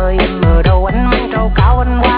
ơi em ở đâu anh mang trầu cao anh qua